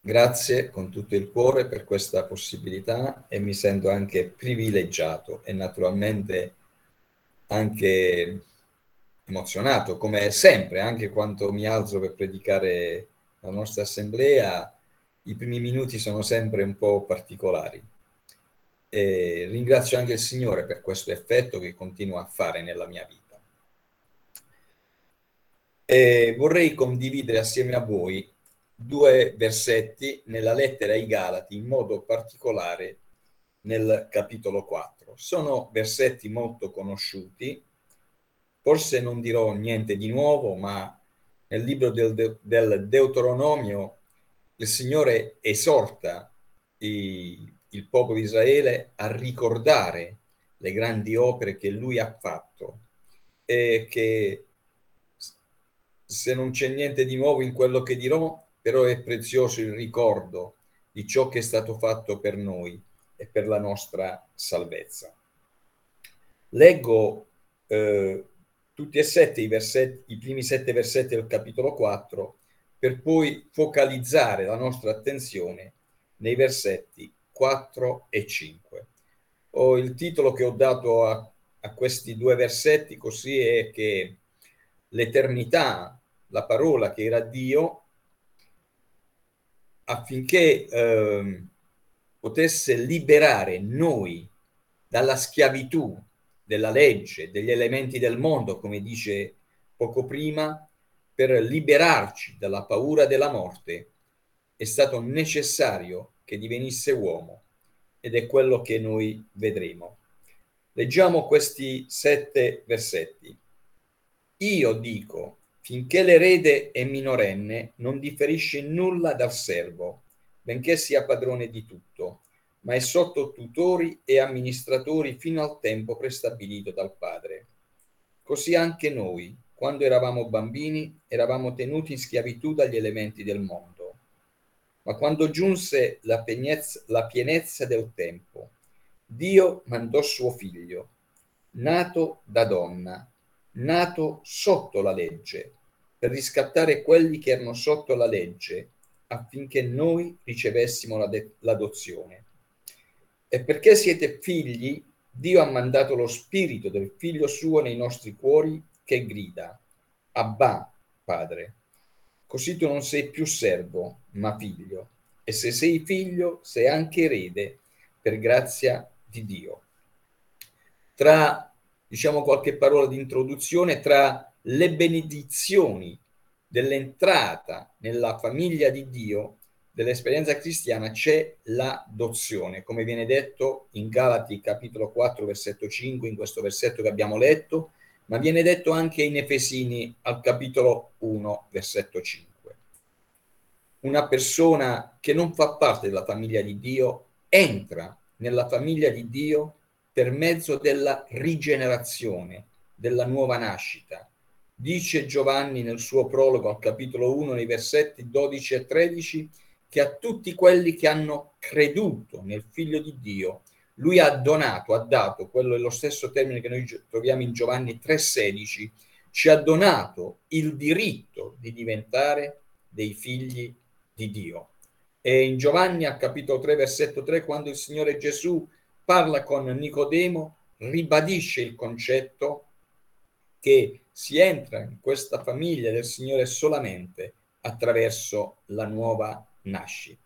Grazie con tutto il cuore per questa possibilità e mi sento anche privilegiato e naturalmente anche emozionato, come sempre, anche quando mi alzo per predicare la nostra assemblea, i primi minuti sono sempre un po' particolari. E ringrazio anche il Signore per questo effetto che continua a fare nella mia vita. E vorrei condividere assieme a voi due versetti nella lettera ai Galati, in modo particolare nel capitolo 4. Sono versetti molto conosciuti, forse non dirò niente di nuovo, ma nel libro del Deuteronomio il Signore esorta il popolo di Israele a ricordare le grandi opere che Lui ha fatto e che, se non c'è niente di nuovo in quello che dirò, però è prezioso il ricordo di ciò che è stato fatto per noi e per la nostra salvezza. Leggo tutti e sette i primi 7 versetti del capitolo 4, per poi focalizzare la nostra attenzione nei versetti 4 e 5. Il titolo che ho dato a questi due versetti così è che l'eternità, la parola che era Dio, affinché potesse liberare noi dalla schiavitù della legge, degli elementi del mondo, come dice poco prima, per liberarci dalla paura della morte, è stato necessario che divenisse uomo, ed è quello che noi vedremo. Leggiamo questi 7 versetti. Io dico, finché l'erede è minorenne, non differisce nulla dal servo, benché sia padrone di tutto, ma è sotto tutori e amministratori fino al tempo prestabilito dal padre. Così anche noi, quando eravamo bambini, eravamo tenuti in schiavitù dagli elementi del mondo. Ma quando giunse la pienezza del tempo, Dio mandò suo figlio, nato da donna, nato sotto la legge, per riscattare quelli che erano sotto la legge, affinché noi ricevessimo l'adozione. E perché siete figli, Dio ha mandato lo spirito del figlio suo nei nostri cuori, che grida: Abba, Padre. Così tu non sei più servo, ma figlio. E se sei figlio, sei anche erede per grazia di Dio. Diciamo qualche parola di introduzione, tra le benedizioni dell'entrata nella famiglia di Dio, dell'esperienza cristiana, c'è l'adozione, come viene detto in Galati capitolo 4 versetto 5, in questo versetto che abbiamo letto, ma viene detto anche in Efesini al capitolo 1 versetto 5. Una persona che non fa parte della famiglia di Dio entra nella famiglia di Dio per mezzo della rigenerazione, della nuova nascita. Dice Giovanni nel suo prologo al capitolo 1, nei versetti 12 e 13, che a tutti quelli che hanno creduto nel Figlio di Dio, lui ha dato, quello è lo stesso termine che noi troviamo in Giovanni 3,16, ci ha donato il diritto di diventare dei figli di Dio. E in Giovanni al capitolo 3 versetto 3, quando il Signore Gesù parla con Nicodemo, ribadisce il concetto che si entra in questa famiglia del Signore solamente attraverso la nuova nascita,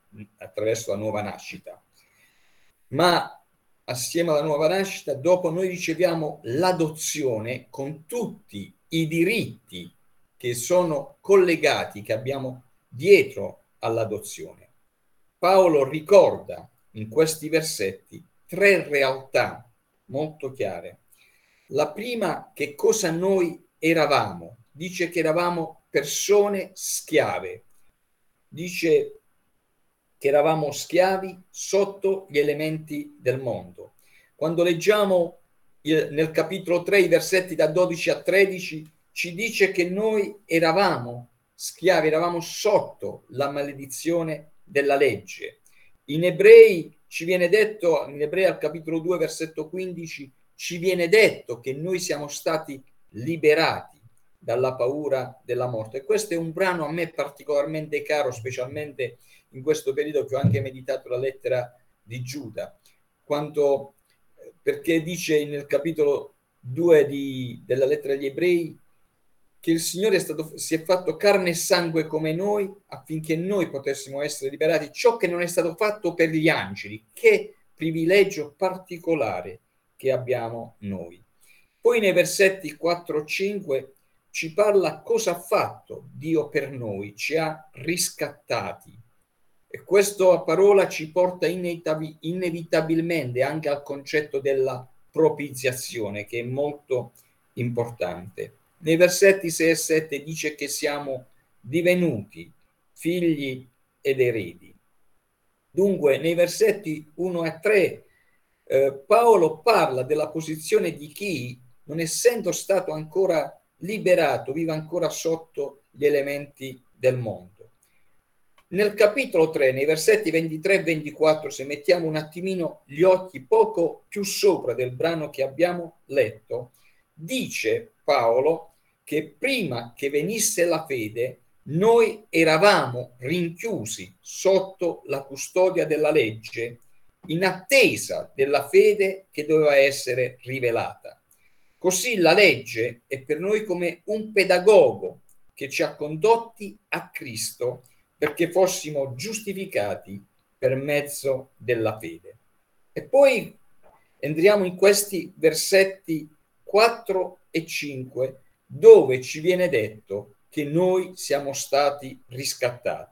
ma assieme alla nuova nascita dopo noi riceviamo l'adozione con tutti i diritti che sono collegati, che abbiamo dietro all'adozione. Paolo ricorda in questi versetti 3 realtà molto chiare. La prima, che cosa noi eravamo? Dice che eravamo persone schiave. Dice che eravamo schiavi sotto gli elementi del mondo. Quando leggiamo nel capitolo 3 i versetti da 12 a 13, ci dice che noi eravamo schiavi, eravamo sotto la maledizione della legge. In Ebrei ci viene detto, in Ebrei al capitolo 2 versetto 15, ci viene detto che noi siamo stati liberati dalla paura della morte. Questo è un brano a me particolarmente caro, specialmente in questo periodo che ho anche meditato la lettera di Giuda, perché dice nel capitolo 2 della lettera agli Ebrei che il Signore si è fatto carne e sangue come noi affinché noi potessimo essere liberati, ciò che non è stato fatto per gli angeli. Che privilegio particolare che abbiamo noi. Poi nei versetti 4-5 ci parla cosa ha fatto Dio per noi, ci ha riscattati. E questa parola ci porta inevitabilmente anche al concetto della propiziazione, che è molto importante. Nei versetti 6 e 7 dice che siamo divenuti figli ed eredi. Dunque, nei versetti 1 e 3 Paolo parla della posizione di chi, non essendo stato ancora liberato, vive ancora sotto gli elementi del mondo. Nel capitolo 3, nei versetti 23 e 24, se mettiamo un attimino gli occhi poco più sopra del brano che abbiamo letto, dice Paolo che prima che venisse la fede noi eravamo rinchiusi sotto la custodia della legge in attesa della fede che doveva essere rivelata. Così la legge è per noi come un pedagogo che ci ha condotti a Cristo perché fossimo giustificati per mezzo della fede. E poi entriamo in questi versetti 4 e 5 dove ci viene detto che noi siamo stati riscattati.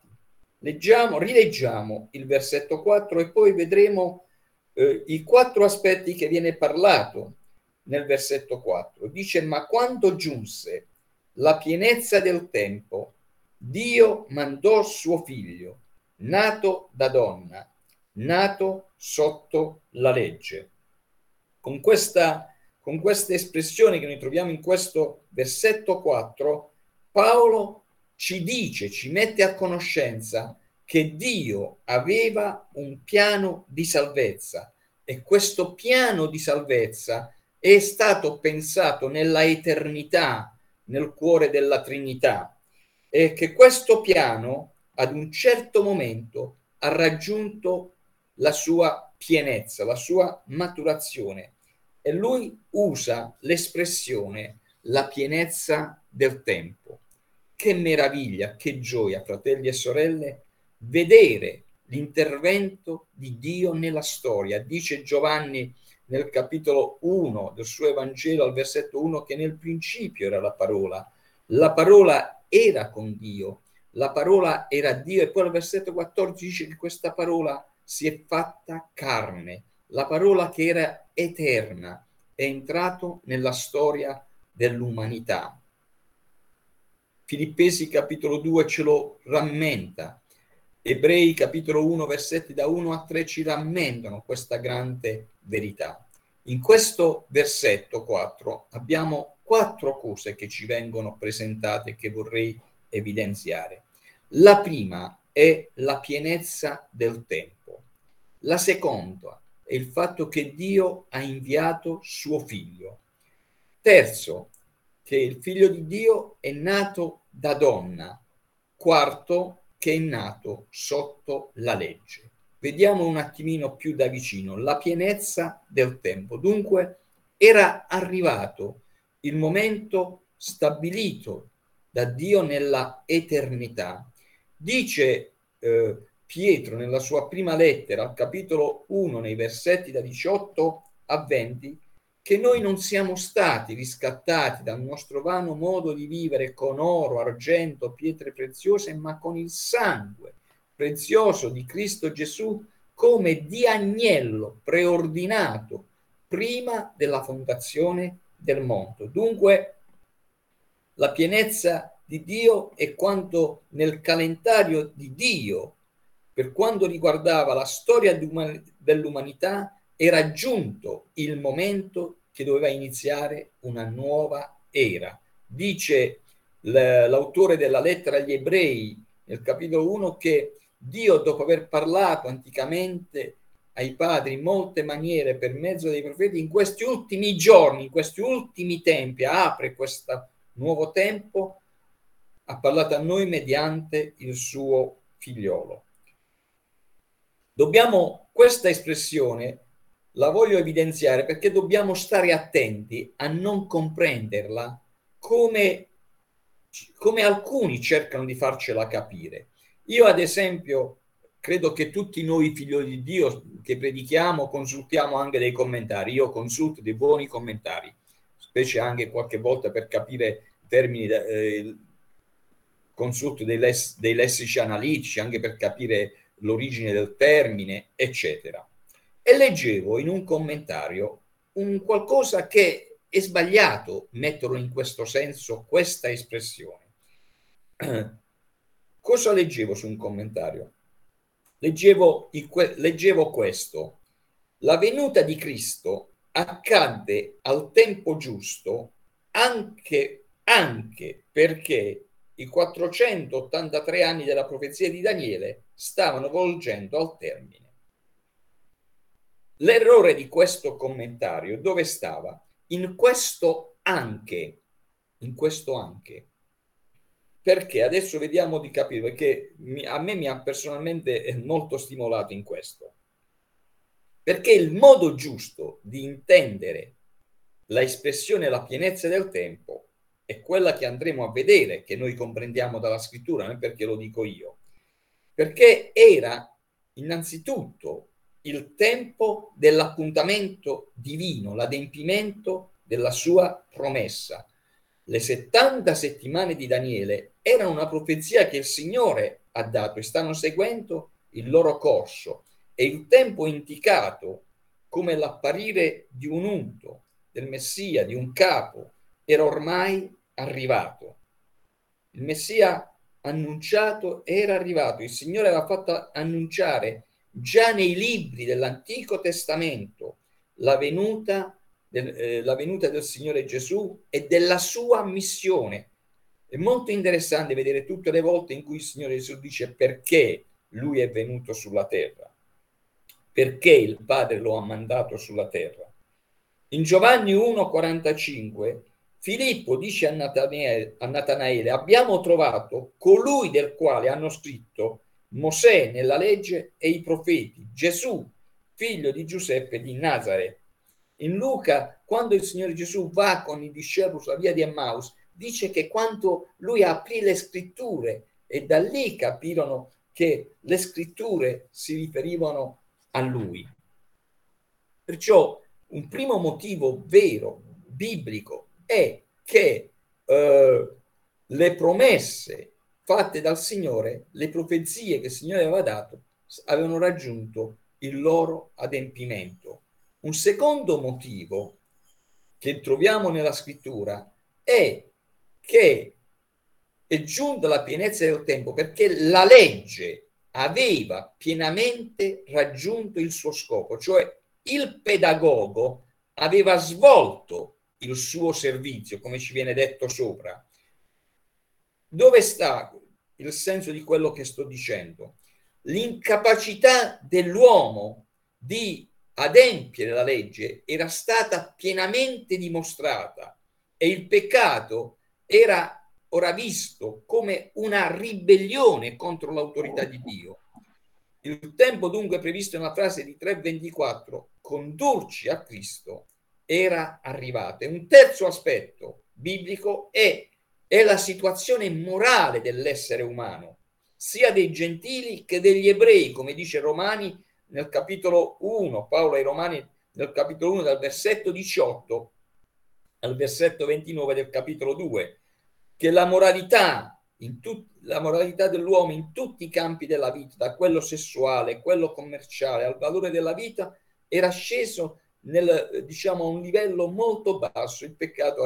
Rileggiamo il versetto 4 e poi vedremo i 4 aspetti che viene parlato nel versetto 4. Dice: ma quando giunse la pienezza del tempo, Dio mandò suo figlio, nato da donna, nato sotto la legge. Con questa espressione che noi troviamo in questo versetto 4, Paolo ci mette a conoscenza che Dio aveva un piano di salvezza e questo piano di salvezza è stato pensato nella eternità, nel cuore della Trinità, e che questo piano ad un certo momento ha raggiunto la sua pienezza, la sua maturazione, e lui usa l'espressione la pienezza del tempo. Che meraviglia, che gioia, fratelli e sorelle, vedere l'intervento di Dio nella storia. Dice Giovanni nel capitolo 1 del suo Evangelo, al versetto 1, che nel principio era la parola era con Dio, la parola era Dio, e poi al versetto 14 dice che questa parola si è fatta carne, la parola che era eterna è entrato nella storia dell'umanità. Filippesi capitolo 2 ce lo rammenta, Ebrei capitolo 1 versetti da 1 a 3 ci rammentano questa grande verità. In questo versetto 4 abbiamo 4 cose che ci vengono presentate che vorrei evidenziare. La prima è la pienezza del tempo. La seconda è il fatto che Dio ha inviato suo figlio. Terzo, che il figlio di Dio è nato da donna. Quarto, che è nato sotto la legge. Vediamo un attimino più da vicino la pienezza del tempo. Dunque era arrivato il momento stabilito da Dio nella eternità. Dice Pietro nella sua prima lettera, al capitolo 1, nei versetti da 18 a 20, che noi non siamo stati riscattati dal nostro vano modo di vivere con oro, argento, pietre preziose, ma con il sangue prezioso di Cristo Gesù, come di agnello preordinato prima della fondazione del mondo. Dunque, la pienezza di Dio è quanto nel calendario di Dio, per quanto riguardava la storia dell'umanità, era giunto il momento che doveva iniziare una nuova era. Dice l'autore della lettera agli Ebrei nel capitolo 1 che Dio, dopo aver parlato anticamente ai padri in molte maniere per mezzo dei profeti, in questi ultimi giorni, in questi ultimi tempi apre questa nuovo tempo, ha parlato a noi mediante il suo figliolo. Questa espressione la voglio evidenziare perché dobbiamo stare attenti a non comprenderla come alcuni cercano di farcela capire. Io, ad esempio, credo che tutti noi figli di Dio che predichiamo consultiamo anche dei commentari. Io consulto dei buoni commentari, specie anche qualche volta per capire termini, consulto dei lessici analitici, anche per capire l'origine del termine, eccetera. E leggevo in un commentario un qualcosa che è sbagliato metterlo in questo senso, questa espressione. Cosa leggevo su un commentario? Leggevo questo: la venuta di Cristo accadde al tempo giusto anche perché i 483 anni della profezia di Daniele stavano volgendo al termine. L'errore di questo commentario dove stava? In questo anche. Perché adesso vediamo di capire, perché a me mi ha personalmente molto stimolato in questo. Perché il modo giusto di intendere la espressione la pienezza del tempo è quella che andremo a vedere, che noi comprendiamo dalla scrittura, non perché lo dico io, perché era innanzitutto il tempo dell'appuntamento divino, l'adempimento della sua promessa. Le 70 settimane di Daniele erano una profezia che il Signore ha dato e stanno seguendo il loro corso, e il tempo indicato come l'apparire di un unto, del Messia, di un capo, era ormai arrivato. Il Messia annunciato era arrivato. Il Signore aveva fatto annunciare già nei libri dell'Antico Testamento la venuta del Signore Gesù e della sua missione. È molto interessante vedere tutte le volte in cui il Signore Gesù dice perché lui è venuto sulla terra, perché il Padre lo ha mandato sulla terra. In Giovanni 1,45 Filippo dice a Natanaele: abbiamo trovato colui del quale hanno scritto Mosè nella legge e i profeti, Gesù, figlio di Giuseppe di Nazareth. In Luca, quando il Signore Gesù va con i discepoli sulla via di Emmaus, dice che quando lui aprì le scritture, e da lì capirono che le scritture si riferivano a lui. Perciò un primo motivo vero, biblico, è che le promesse fatte dal Signore, le profezie che il Signore aveva dato, avevano raggiunto il loro adempimento. Un secondo motivo che troviamo nella scrittura è che è giunta la pienezza del tempo perché la legge aveva pienamente raggiunto il suo scopo, cioè il pedagogo aveva svolto il suo servizio, come ci viene detto sopra. Dove sta il senso di quello che sto dicendo? L'incapacità dell'uomo di adempiere la legge era stata pienamente dimostrata e il peccato era ora visto come una ribellione contro l'autorità di Dio. Il tempo dunque previsto nella frase di 3:24, condurci a Cristo, era arrivato. E un terzo aspetto biblico è la situazione morale dell'essere umano, sia dei gentili che degli ebrei, come dice Romani nel capitolo 1, Paolo ai Romani nel capitolo 1 dal versetto 18 al versetto 29 del capitolo 2, che la moralità dell'uomo in tutti i campi della vita, da quello sessuale, quello commerciale, al valore della vita, era sceso a un livello molto basso. Il peccato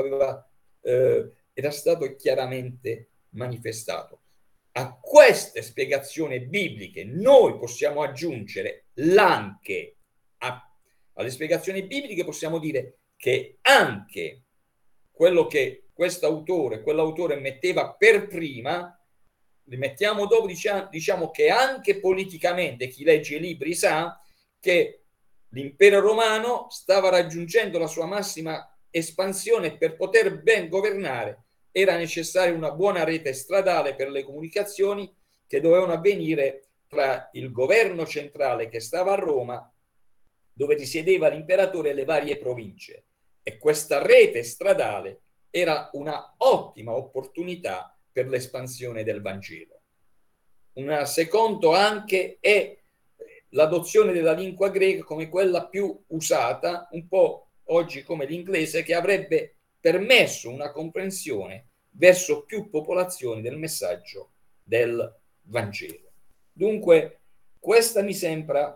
era stato chiaramente manifestato. A queste spiegazioni bibliche noi possiamo aggiungere l'anche. Alle spiegazioni bibliche possiamo dire che anche quello che quell'autore metteva per prima, li mettiamo dopo, diciamo che anche politicamente chi legge i libri sa che l'impero romano stava raggiungendo la sua massima espansione per poter ben governare. era necessaria una buona rete stradale per le comunicazioni che dovevano avvenire tra il governo centrale che stava a Roma, dove risiedeva l'imperatore, e le varie province. E questa rete stradale era una ottima opportunità per l'espansione del Vangelo. Un secondo anche è l'adozione della lingua greca come quella più usata, un po' oggi come l'inglese, che avrebbe permesso una comprensione verso più popolazioni del messaggio del Vangelo. Dunque, questa mi sembra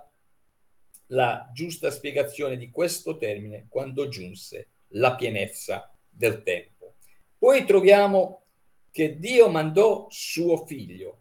la giusta spiegazione di questo termine quando giunse la pienezza del tempo. Poi troviamo che Dio mandò suo figlio.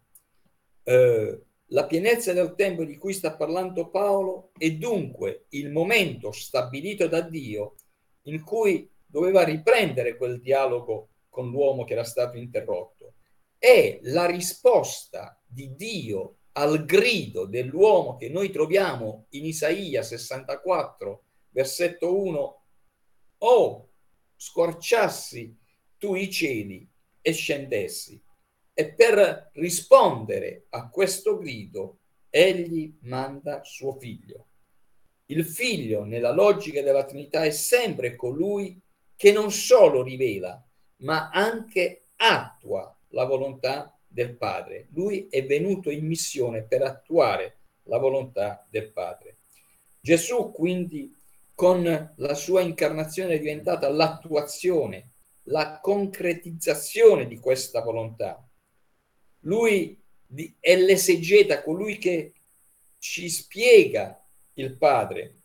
La pienezza del tempo di cui sta parlando Paolo è dunque il momento stabilito da Dio in cui doveva riprendere quel dialogo con l'uomo che era stato interrotto. È la risposta di Dio al grido dell'uomo che noi troviamo in Isaia 64, versetto 1: «Oh, squarciassi tu i cieli e scendessi». E per rispondere a questo grido, egli manda suo figlio. Il figlio, nella logica della Trinità, è sempre colui che non solo rivela, ma anche attua la volontà del Padre. Lui è venuto in missione per attuare la volontà del Padre. Gesù, quindi, con la sua incarnazione è diventata l'attuazione, la concretizzazione di questa volontà. Lui è l'esegeta, colui che ci spiega il Padre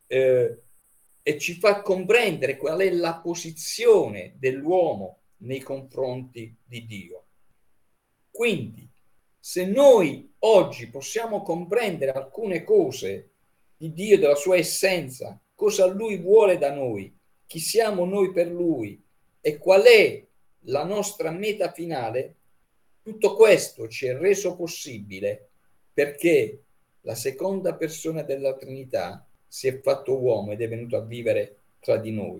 e ci fa comprendere qual è la posizione dell'uomo nei confronti di Dio. Quindi, se noi oggi possiamo comprendere alcune cose di Dio, della sua essenza, cosa Lui vuole da noi, chi siamo noi per Lui e qual è la nostra meta finale, tutto questo ci è reso possibile perché la seconda persona della Trinità si è fatto uomo ed è venuto a vivere tra di noi.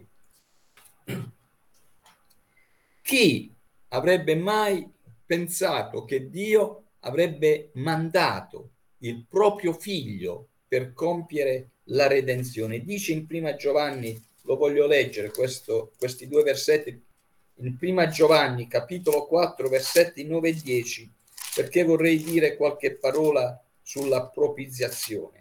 Chi avrebbe mai pensato che Dio avrebbe mandato il proprio figlio per compiere la redenzione? Dice in Prima Giovanni, lo voglio leggere questi due versetti, in Prima Giovanni capitolo 4 versetti 9 e 10, perché vorrei dire qualche parola sulla propiziazione.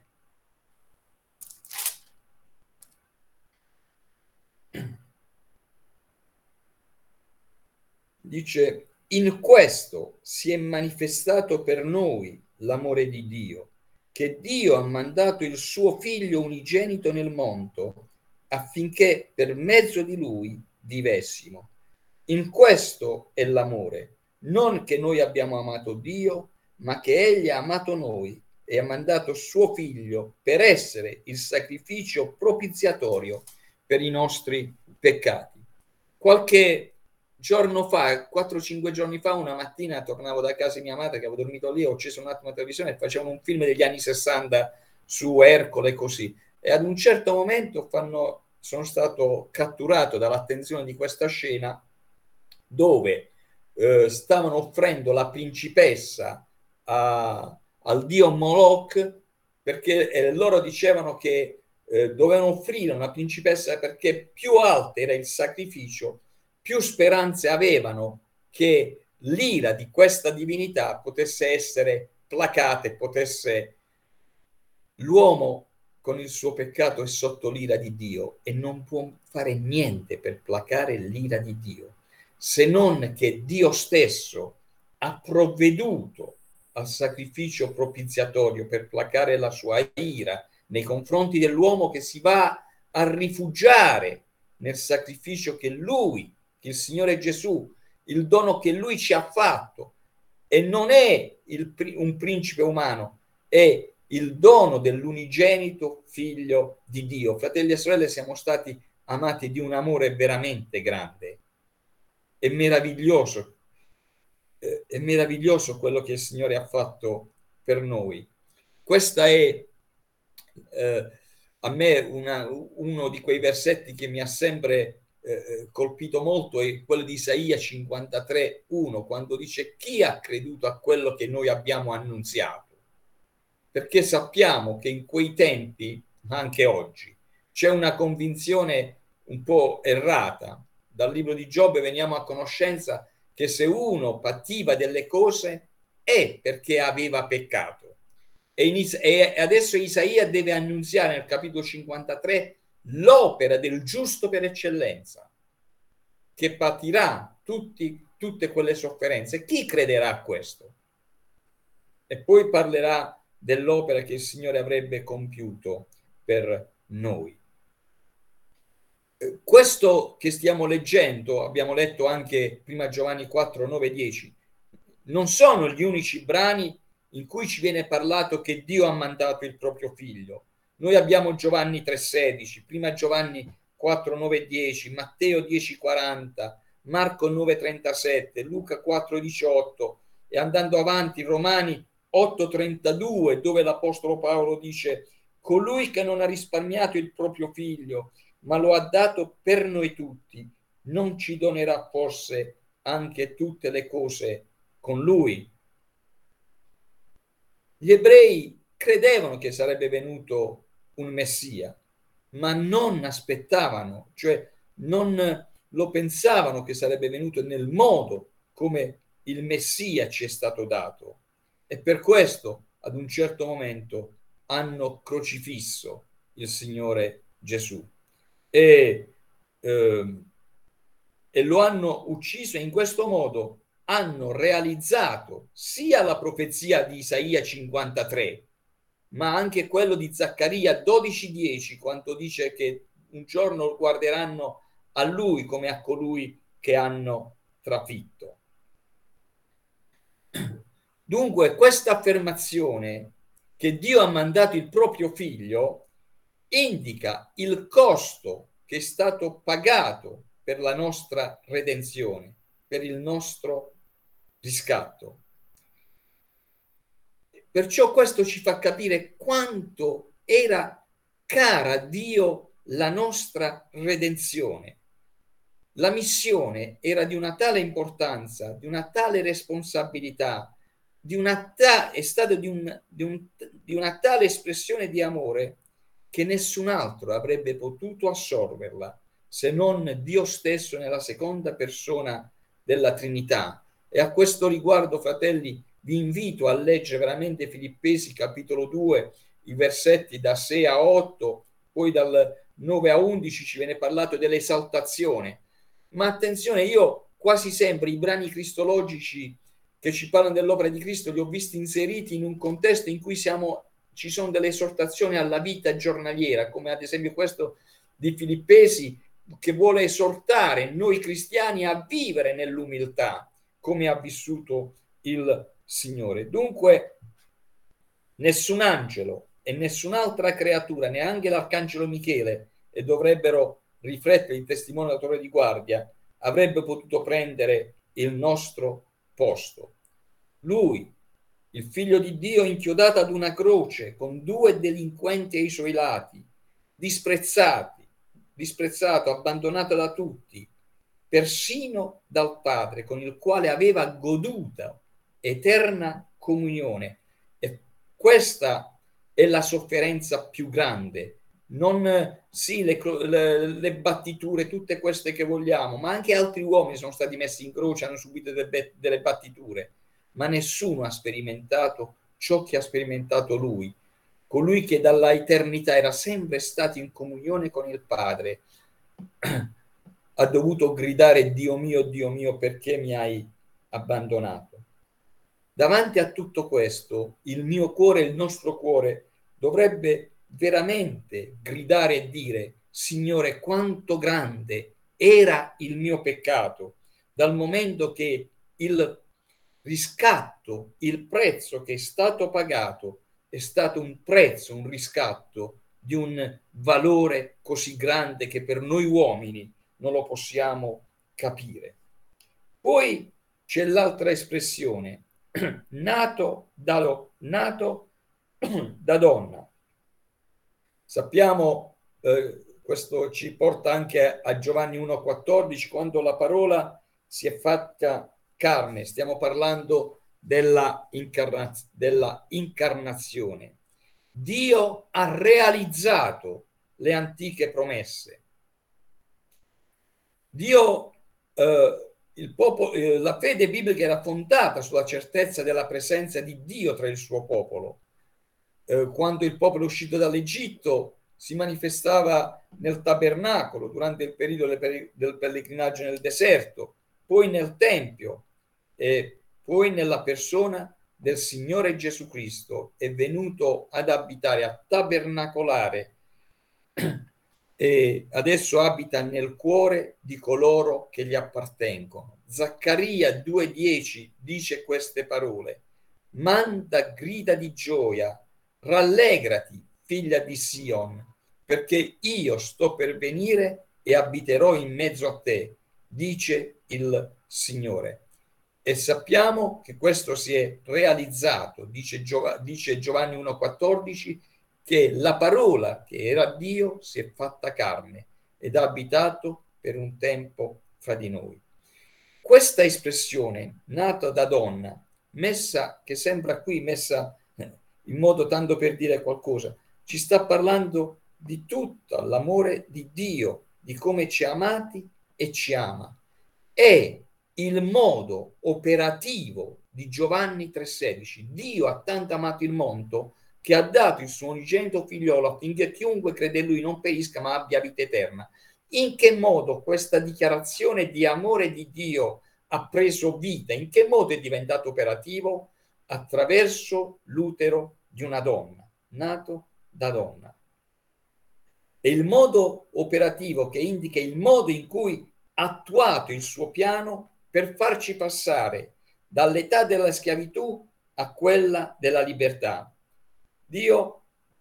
Dice: in questo si è manifestato per noi l'amore di Dio, che Dio ha mandato il suo figlio unigenito nel mondo affinché per mezzo di lui vivessimo. In questo è l'amore, non che noi abbiamo amato Dio, ma che egli ha amato noi e ha mandato suo figlio per essere il sacrificio propiziatorio per i nostri peccati. Qualche giorno fa, 4-5 giorni fa, una mattina tornavo da casa di mia madre che avevo dormito lì, ho acceso un attimo la televisione e facevano un film degli anni 60 su Ercole e così, e ad un certo momento sono stato catturato dall'attenzione di questa scena dove stavano offrendo la principessa al dio Moloch, perché loro dicevano che dovevano offrire una principessa perché più alto era il sacrificio, più speranze avevano che l'ira di questa divinità potesse essere placata e potesse l'uomo con il suo peccato è sotto l'ira di Dio e non può fare niente per placare l'ira di Dio, se non che Dio stesso ha provveduto al sacrificio propiziatorio per placare la sua ira nei confronti dell'uomo che si va a rifugiare nel sacrificio che lui, che il Signore Gesù, il dono che lui ci ha fatto, e non è un principe umano, è il dono dell'unigenito figlio di Dio. Fratelli e sorelle, siamo stati amati di un amore veramente grande. È meraviglioso quello che il Signore ha fatto per noi. Questa è a me uno di quei versetti che mi ha sempre colpito molto è quello di Isaia 53:1, quando dice: chi ha creduto a quello che noi abbiamo annunziato? Perché sappiamo che in quei tempi, anche oggi, c'è una convinzione un po' errata. Dal libro di Giobbe veniamo a conoscenza che se uno pativa delle cose è perché aveva peccato. E adesso Isaia deve annunziare nel capitolo 53 l'opera del giusto per eccellenza, che patirà tutte quelle sofferenze. Chi crederà a questo? E poi parlerà dell'opera che il Signore avrebbe compiuto per noi. Questo che stiamo leggendo, abbiamo letto anche prima Giovanni 4, 9, 10, non sono gli unici brani in cui ci viene parlato che Dio ha mandato il proprio figlio. Noi abbiamo Giovanni 3,16, prima Giovanni 4, 9, 10, Matteo 10, 40, Marco 9, 37, Luca 4, 18 e andando avanti Romani 8, 32, dove l'Apostolo Paolo dice: colui che non ha risparmiato il proprio figlio ma lo ha dato per noi tutti, non ci donerà forse anche tutte le cose con lui? Gli ebrei credevano che sarebbe venuto un Messia, ma non aspettavano, cioè non lo pensavano che sarebbe venuto nel modo come il Messia ci è stato dato. E per questo, ad un certo momento, hanno crocifisso il Signore Gesù. E lo hanno ucciso, e in questo modo hanno realizzato sia la profezia di Isaia 53, ma anche quello di Zaccaria 12:10, quando dice che un giorno guarderanno a lui come a colui che hanno trafitto. Dunque, questa affermazione che Dio ha mandato il proprio figlio indica il costo che è stato pagato per la nostra redenzione, per il nostro riscatto. Perciò questo ci fa capire quanto era cara a Dio la nostra redenzione. La missione era di una tale importanza, di una tale responsabilità, è stata di una tale espressione di amore che nessun altro avrebbe potuto assolverla se non Dio stesso nella seconda persona della Trinità. E a questo riguardo, fratelli, vi invito a leggere veramente Filippesi capitolo 2, i versetti da 6 a 8, poi dal 9 a 11 ci viene parlato dell'esaltazione. Ma attenzione, io quasi sempre i brani cristologici che ci parlano dell'opera di Cristo li ho visti inseriti in un contesto in cui ci sono delle esortazioni alla vita giornaliera, come ad esempio questo di Filippesi, che vuole esortare noi cristiani a vivere nell'umiltà come ha vissuto il Signore. Dunque nessun angelo e nessun'altra creatura, neanche l'arcangelo Michele, e dovrebbero riflettere il testimone della torre di guardia, avrebbe potuto prendere il nostro posto. Lui, il figlio di Dio, inchiodato ad una croce con due delinquenti ai suoi lati, disprezzato, abbandonato da tutti, persino dal Padre, con il quale aveva goduta eterna comunione. E questa è la sofferenza più grande. Non sì, le battiture, tutte queste che vogliamo, ma anche altri uomini sono stati messi in croce, hanno subito delle battiture, ma nessuno ha sperimentato ciò che ha sperimentato lui, colui che dalla eternità era sempre stato in comunione con il Padre. Ha dovuto gridare: Dio mio, perché mi hai abbandonato? Davanti a tutto questo, il mio cuore, il nostro cuore, dovrebbe veramente gridare e dire: Signore, quanto grande era il mio peccato, dal momento che il riscatto, il prezzo che è stato pagato, è stato un prezzo, un riscatto di un valore così grande che per noi uomini non lo possiamo capire. Poi c'è l'altra espressione, nato da donna. Sappiamo questo ci porta anche a Giovanni 1,14, quando la parola si è fatta carne. Stiamo parlando della incarnazione. Dio ha realizzato le antiche promesse. Dio, la fede biblica era fondata sulla certezza della presenza di Dio tra il suo popolo. Quando il popolo è uscito dall'Egitto si manifestava nel tabernacolo durante il periodo del pellegrinaggio nel deserto, poi nel Tempio e poi nella persona del Signore Gesù Cristo è venuto ad abitare, a tabernacolare e adesso abita nel cuore di coloro che gli appartengono. Zaccaria 2,10 dice queste parole: manda grida di gioia, rallegrati, figlia di Sion, perché io sto per venire e abiterò in mezzo a te, dice il Signore. E sappiamo che questo si è realizzato, dice Giovanni 1,14, che la parola che era Dio si è fatta carne ed ha abitato per un tempo fra di noi. Questa espressione, nata da donna, che sembra qui messa in modo tanto per dire qualcosa, ci sta parlando di tutto l'amore di Dio, di come ci ha amati e ci ama. È il modo operativo di Giovanni 3,16. Dio ha tanto amato il mondo che ha dato il suo unigenito figliolo affinché chiunque crede in lui non perisca ma abbia vita eterna. In che modo questa dichiarazione di amore di Dio ha preso vita? In che modo è diventato operativo? Attraverso l'utero di una donna, nato da donna. È il modo operativo che indica il modo in cui ha attuato il suo piano per farci passare dall'età della schiavitù a quella della libertà. Dio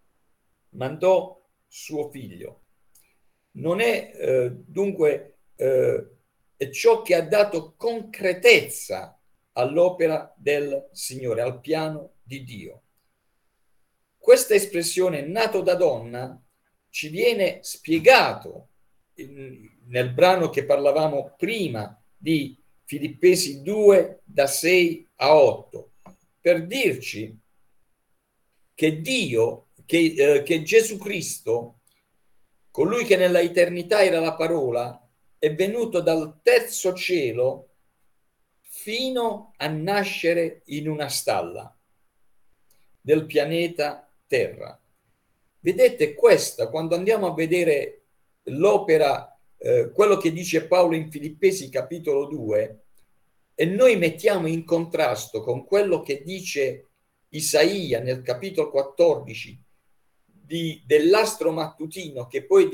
mandò suo figlio. Non è dunque è ciò che ha dato concretezza all'opera del Signore, al piano di Dio. Questa espressione nato da donna ci viene spiegato nel brano che parlavamo prima di Filippesi 2 da 6 a 8 per dirci che Dio, che Gesù Cristo, colui che nella eternità era la parola, è venuto dal terzo cielo fino a nascere in una stalla del pianeta Terra. Vedete, questa, quando andiamo a vedere l'opera, quello che dice Paolo in Filippesi capitolo 2, e noi mettiamo in contrasto con quello che dice Isaia nel capitolo 14 dell'astro mattutino, che poi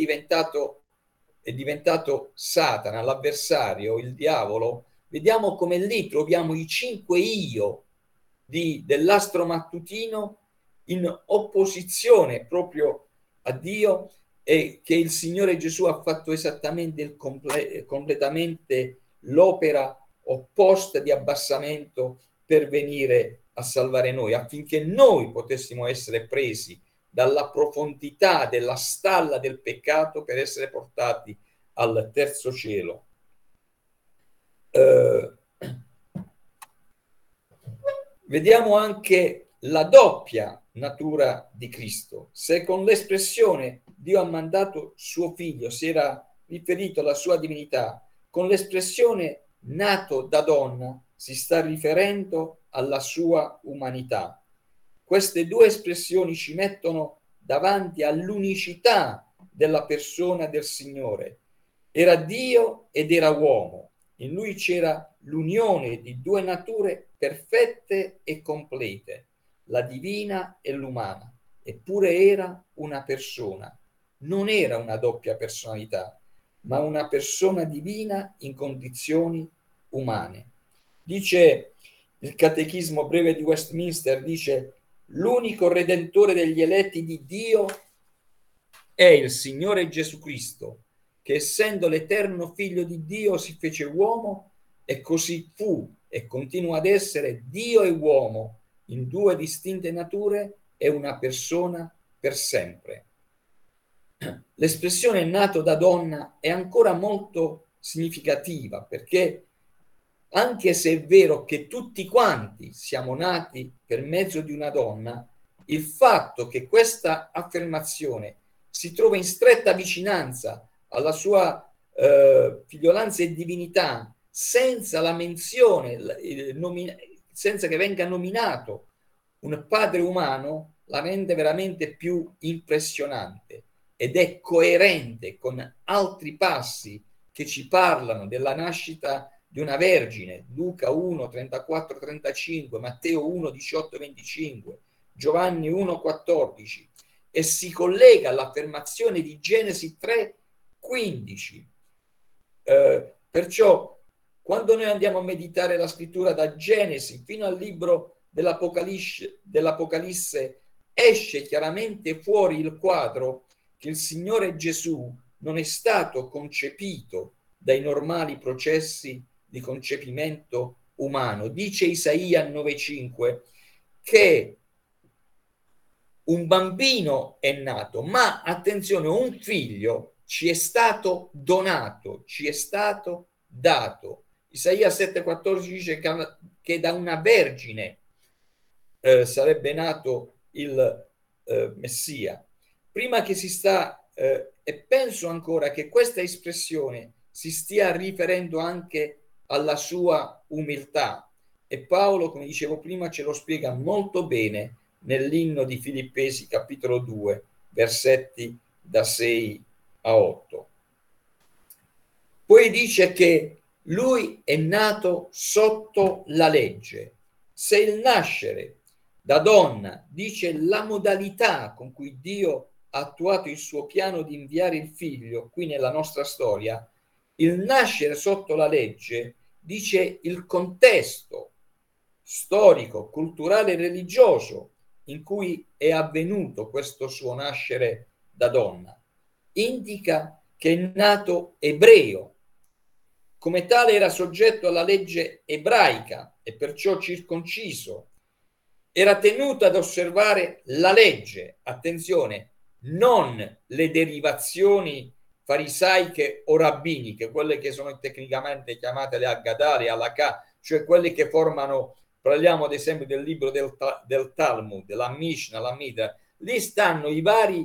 è diventato Satana, l'avversario, il diavolo, vediamo come lì troviamo i 5 io dell'astro mattutino in opposizione proprio a Dio, e che il Signore Gesù ha fatto esattamente completamente l'opera opposta di abbassamento per venire a salvare noi, affinché noi potessimo essere presi dalla profondità della stalla del peccato per essere portati al terzo cielo. Vediamo anche la doppia natura di Cristo. Se con l'espressione Dio ha mandato suo figlio si era riferito alla sua divinità, con l'espressione nato da donna si sta riferendo alla sua umanità. Queste due espressioni ci mettono davanti all'unicità della persona del Signore. Era Dio ed era uomo. In lui c'era l'unione di due nature perfette e complete, la divina e l'umana, eppure era una persona. Non era una doppia personalità, ma una persona divina in condizioni umane. Dice il Catechismo breve di Westminster, dice: l'unico redentore degli eletti di Dio è il Signore Gesù Cristo, che essendo l'eterno figlio di Dio si fece uomo, e così fu e continua ad essere Dio e uomo in due distinte nature e una persona per sempre. l'espressione nato da donna è ancora molto significativa, perché anche se è vero che tutti quanti siamo nati per mezzo di una donna, il fatto che questa affermazione si trova in stretta vicinanza alla sua figliolanza e divinità, senza la menzione, senza che venga nominato un padre umano, la rende veramente più impressionante ed è coerente con altri passi che ci parlano della nascita di una vergine, Luca 1, 34, 35, Matteo 1, 18, 25, Giovanni 1, 14, e si collega all'affermazione di Genesi 3, 15. Perciò, quando noi andiamo a meditare la scrittura da Genesi fino al libro dell'Apocalisse, esce chiaramente fuori il quadro che il Signore Gesù non è stato concepito dai normali processi di concepimento umano. Dice Isaia 9,5 che un bambino è nato, ma attenzione, un figlio ci è stato donato, ci è stato dato. Isaia 7,14 dice che da una vergine sarebbe nato il Messia. Prima che si sta, e penso ancora che questa espressione si stia riferendo anche alla sua umiltà. E Paolo, come dicevo prima, ce lo spiega molto bene nell'inno di Filippesi, capitolo 2, versetti da 6 a 8. Poi dice che lui è nato sotto la legge. Se il nascere da donna dice la modalità con cui Dio ha attuato il suo piano di inviare il figlio qui nella nostra storia, il nascere sotto la legge dice il contesto storico, culturale e religioso in cui è avvenuto questo suo nascere da donna. Indica che è nato ebreo, come tale era soggetto alla legge ebraica e perciò circonciso. Era tenuto ad osservare la legge, attenzione, non le derivazioni farisaiche o rabbiniche, quelle che sono tecnicamente chiamate le Aggadà, le Halakha, cioè quelle che formano, parliamo ad esempio del libro del Talmud, la Mishnah, la Midrash, lì stanno i vari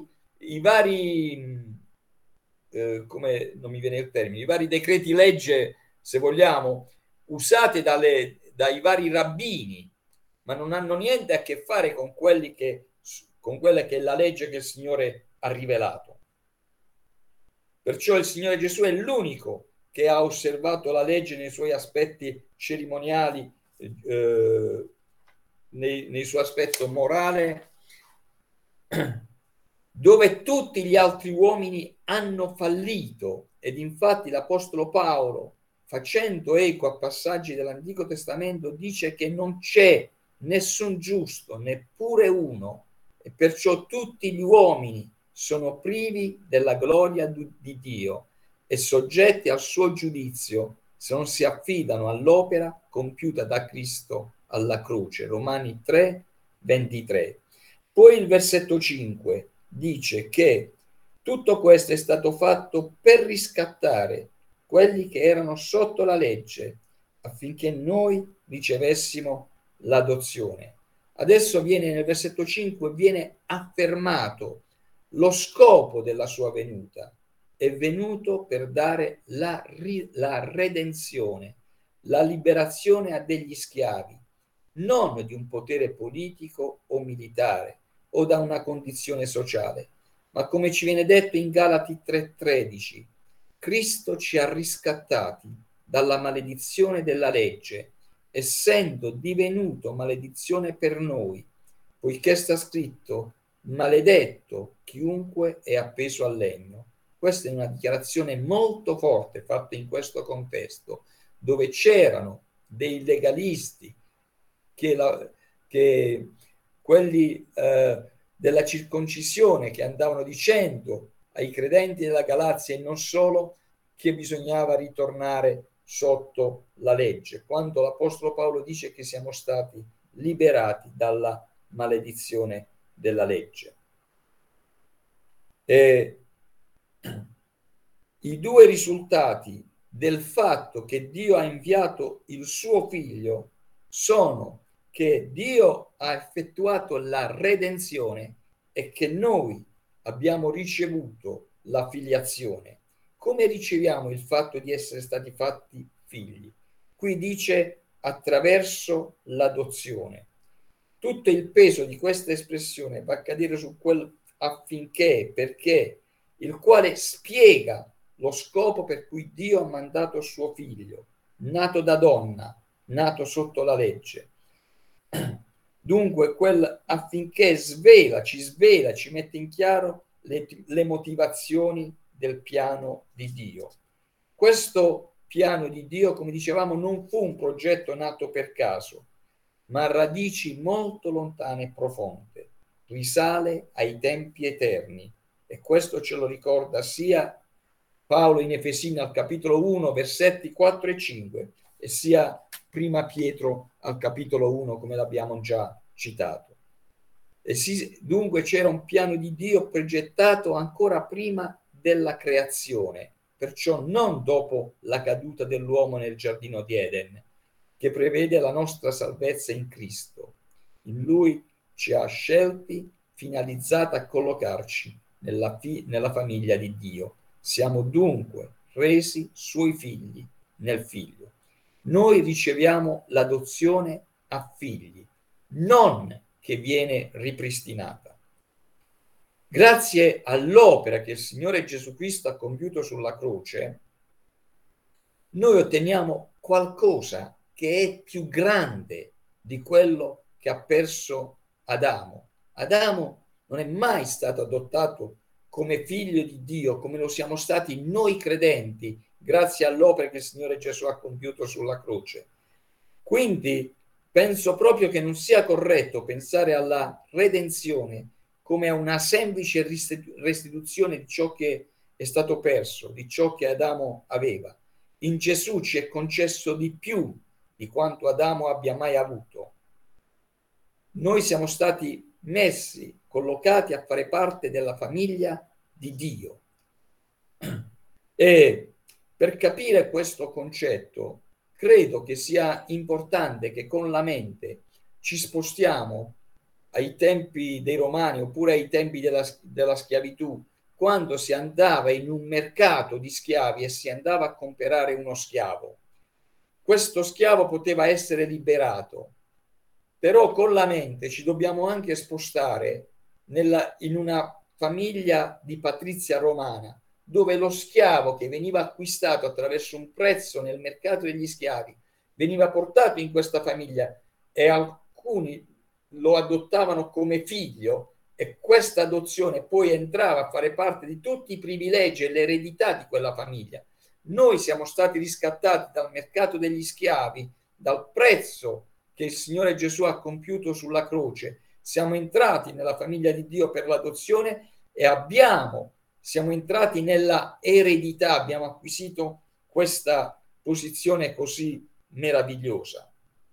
come non mi viene il termine, i vari decreti legge, se vogliamo, usati dai vari rabbini, ma non hanno niente a che fare con con quella che è la legge che il Signore ha rivelato. Perciò il Signore Gesù è l'unico che ha osservato la legge nei suoi aspetti cerimoniali, nei suo aspetto morale, dove tutti gli altri uomini hanno fallito. Ed infatti l'Apostolo Paolo, facendo eco a passaggi dell'Antico Testamento, dice che non c'è nessun giusto, neppure uno, e perciò tutti gli uomini sono privi della gloria di Dio e soggetti al suo giudizio se non si affidano all'opera compiuta da Cristo alla croce. Romani 3, 23. Poi il versetto 5 dice che tutto questo è stato fatto per riscattare quelli che erano sotto la legge, affinché noi ricevessimo l'adozione. Adesso nel versetto 5 viene affermato lo scopo della sua venuta. È venuto per dare la redenzione, la liberazione a degli schiavi, non di un potere politico o militare o da una condizione sociale, ma come ci viene detto in Galati 3:13, Cristo ci ha riscattati dalla maledizione della legge, essendo divenuto maledizione per noi, poiché sta scritto: maledetto chiunque è appeso al legno. Questa è una dichiarazione molto forte fatta in questo contesto, dove c'erano dei legalisti che quelli della circoncisione che andavano dicendo ai credenti della Galazia e non solo che bisognava ritornare sotto la legge, quando l'Apostolo Paolo dice che siamo stati liberati dalla maledizione della legge. E I due risultati del fatto che Dio ha inviato il suo figlio sono che Dio ha effettuato la redenzione e che noi abbiamo ricevuto la filiazione. Come riceviamo il fatto di essere stati fatti figli? Qui dice attraverso l'adozione. Tutto il peso di questa espressione va a cadere su quel affinché, perché, il quale spiega lo scopo per cui Dio ha mandato suo figlio, nato da donna, nato sotto la legge. Dunque, quel affinché ci svela, ci mette in chiaro le motivazioni del piano di Dio. Questo piano di Dio, come dicevamo, non fu un progetto nato per caso, ma ha radici molto lontane e profonde, risale ai tempi eterni, e questo ce lo ricorda sia Paolo in Efesini al capitolo 1, versetti 4 e 5, e sia Prima Pietro al capitolo 1, come l'abbiamo già citato. Dunque c'era un piano di Dio progettato ancora prima della creazione, perciò non dopo la caduta dell'uomo nel giardino di Eden, che prevede la nostra salvezza in Cristo. In Lui ci ha scelti, finalizzata a collocarci nella famiglia di Dio. Siamo dunque resi suoi figli nel Figlio. Noi riceviamo l'adozione a figli, non che viene ripristinata. Grazie all'opera che il Signore Gesù Cristo ha compiuto sulla croce, noi otteniamo qualcosa che è più grande di quello che ha perso Adamo. Adamo non è mai stato adottato come figlio di Dio, come lo siamo stati noi credenti, grazie all'opera che il Signore Gesù ha compiuto sulla croce. Quindi penso proprio che non sia corretto pensare alla redenzione come a una semplice restituzione di ciò che è stato perso, di ciò che Adamo aveva. In Gesù ci è concesso di più di quanto Adamo abbia mai avuto. Noi siamo stati messi, collocati a fare parte della famiglia di Dio. E per capire questo concetto, credo che sia importante che con la mente ci spostiamo ai tempi dei Romani oppure ai tempi della schiavitù, quando si andava in un mercato di schiavi e si andava a comprare uno schiavo. Questo schiavo poteva essere liberato, però con la mente ci dobbiamo anche spostare in una famiglia di patrizia romana, dove lo schiavo che veniva acquistato attraverso un prezzo nel mercato degli schiavi veniva portato in questa famiglia e alcuni lo adottavano come figlio, e questa adozione poi entrava a fare parte di tutti i privilegi e l'eredità di quella famiglia. Noi siamo stati riscattati dal mercato degli schiavi, dal prezzo che il Signore Gesù ha compiuto sulla croce. Siamo entrati nella famiglia di Dio per l'adozione e siamo entrati nella eredità, abbiamo acquisito questa posizione così meravigliosa.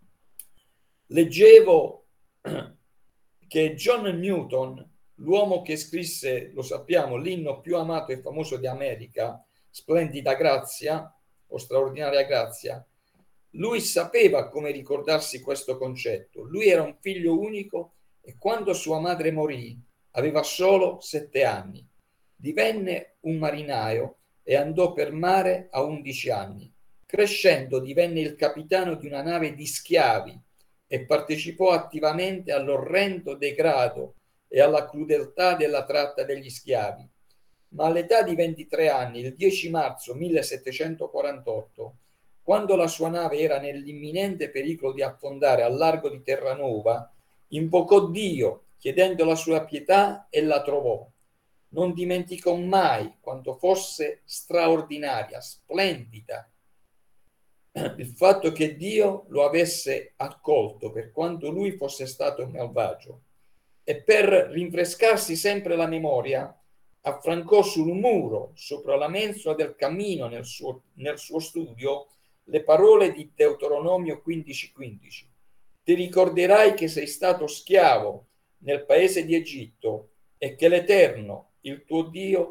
Leggevo che John Newton, l'uomo che scrisse, lo sappiamo, l'inno più amato e famoso di America, Splendida Grazia o Straordinaria Grazia, lui sapeva come ricordarsi questo concetto. Lui era un figlio unico e quando sua madre morì aveva solo 7 anni. Divenne un marinaio e andò per mare a 11 anni. Crescendo divenne il capitano di una nave di schiavi e partecipò attivamente all'orrendo degrado e alla crudeltà della tratta degli schiavi. Ma all'età di 23 anni, il 10 marzo 1748, quando la sua nave era nell'imminente pericolo di affondare al largo di Terranova, invocò Dio chiedendo la sua pietà e la trovò. Non dimenticò mai quanto fosse straordinaria, splendida, il fatto che Dio lo avesse accolto per quanto lui fosse stato malvagio, e per rinfrescarsi sempre la memoria affrancò sul muro sopra la mensola del cammino nel suo studio le parole di Deuteronomio 15:15. Ti ricorderai che sei stato schiavo nel paese di Egitto e che l'Eterno, il tuo Dio,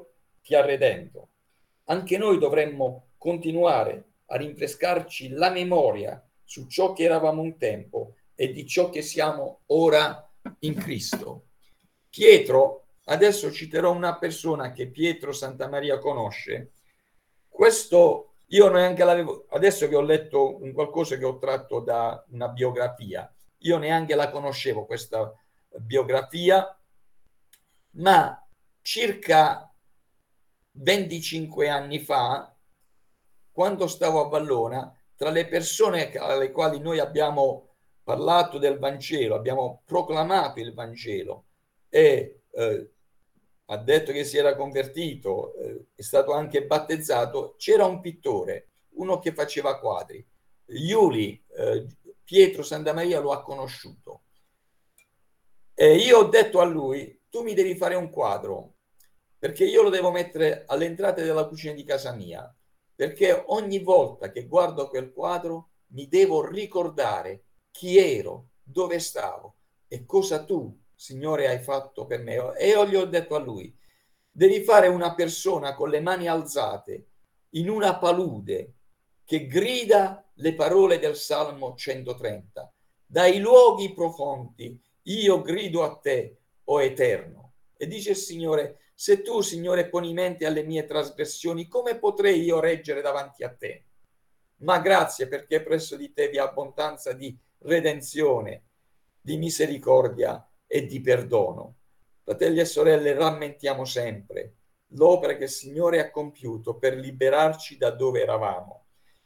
ti ha redento. Anche noi dovremmo continuare a rinfrescarci la memoria su ciò che eravamo un tempo e di ciò che siamo ora in Cristo. Pietro, adesso citerò una persona che Pietro Santamaria conosce. Questo io neanche l'avevo, adesso che ho letto un qualcosa che ho tratto da una biografia, io neanche la conoscevo questa biografia, ma circa 25 anni fa, quando stavo a Vallona, tra le persone alle quali noi abbiamo parlato del Vangelo, abbiamo proclamato il Vangelo e ha detto che si era convertito, è stato anche battezzato, c'era un pittore, uno che faceva quadri. Iuli, Pietro Santamaria lo ha conosciuto. E io ho detto a lui, tu mi devi fare un quadro, perché io lo devo mettere all'entrata della cucina di casa mia, perché ogni volta che guardo quel quadro mi devo ricordare chi ero, dove stavo e cosa tu, Signore, hai fatto per me. E io gli ho detto a lui, devi fare una persona con le mani alzate in una palude che grida le parole del Salmo 130. Dai luoghi profondi io grido a te, o Eterno. E dice il Signore, se tu, Signore, poni mente alle mie trasgressioni, come potrei io reggere davanti a te? Ma grazie, perché presso di te vi è abbondanza di redenzione, di misericordia e di perdono. Fratelli e sorelle, rammentiamo sempre l'opera che il Signore ha compiuto per liberarci da dove eravamo.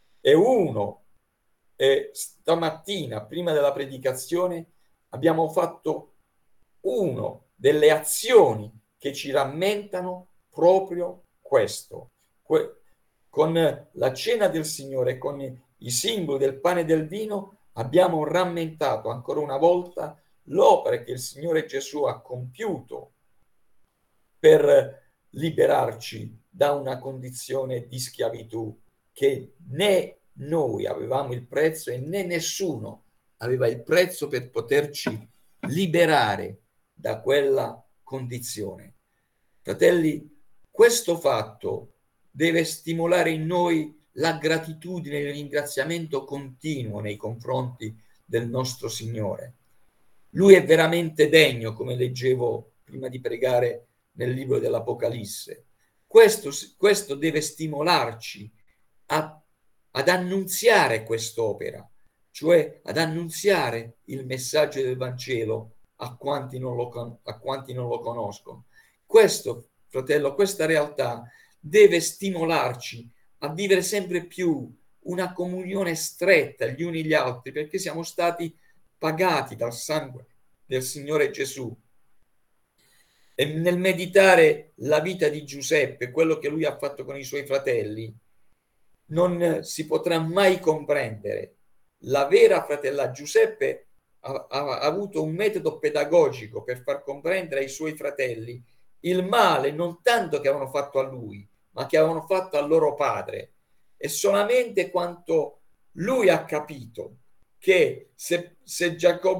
E stamattina, prima della predicazione, abbiamo fatto uno delle azioni che ci rammentano proprio questo. Con la cena del Signore, con i simboli del pane e del vino, abbiamo rammentato ancora una volta l'opera che il Signore Gesù ha compiuto per liberarci da una condizione di schiavitù che né noi avevamo il prezzo e né nessuno aveva il prezzo per poterci liberare da quella condizione. Fratelli, questo fatto deve stimolare in noi la gratitudine e il ringraziamento continuo nei confronti del nostro Signore. Lui è veramente degno, come leggevo prima di pregare nel libro dell'Apocalisse. Questo deve stimolarci ad annunziare quest'opera, cioè ad annunziare il messaggio del Vangelo a quanti non lo conoscono. Questo, fratello, questa realtà deve stimolarci a vivere sempre più una comunione stretta gli uni gli altri, perché siamo stati pagati dal sangue del Signore Gesù. E nel meditare la vita di Giuseppe, quello che lui ha fatto con i suoi fratelli, non si potrà mai comprendere la vera fratella. Giuseppe ha avuto un metodo pedagogico per far comprendere ai suoi fratelli il male non tanto che avevano fatto a lui, ma che avevano fatto al loro padre. E solamente quanto lui ha capito che se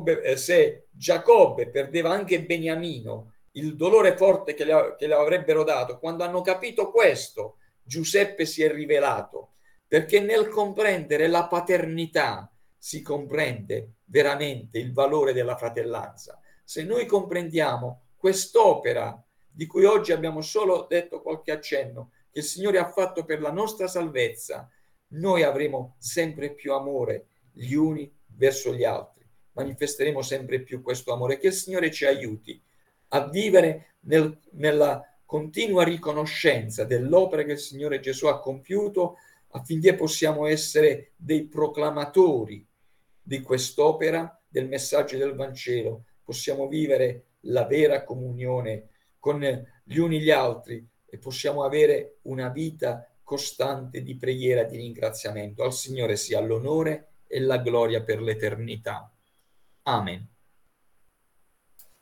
Giacobbe perdeva anche Beniamino, il dolore forte che le avrebbero dato, quando hanno capito questo, Giuseppe si è rivelato, perché nel comprendere la paternità si comprende veramente il valore della fratellanza. Se noi comprendiamo quest'opera di cui oggi abbiamo solo detto qualche accenno, che il Signore ha fatto per la nostra salvezza, noi avremo sempre più amore gli uni verso gli altri, manifesteremo sempre più questo amore. Che il Signore ci aiuti a vivere nella continua riconoscenza dell'opera che il Signore Gesù ha compiuto, affinché possiamo essere dei proclamatori di quest'opera, del messaggio del Vangelo, possiamo vivere la vera comunione con gli uni gli altri e possiamo avere una vita costante di preghiera, di ringraziamento. Al Signore sia l'onore e la gloria per l'eternità. Amen.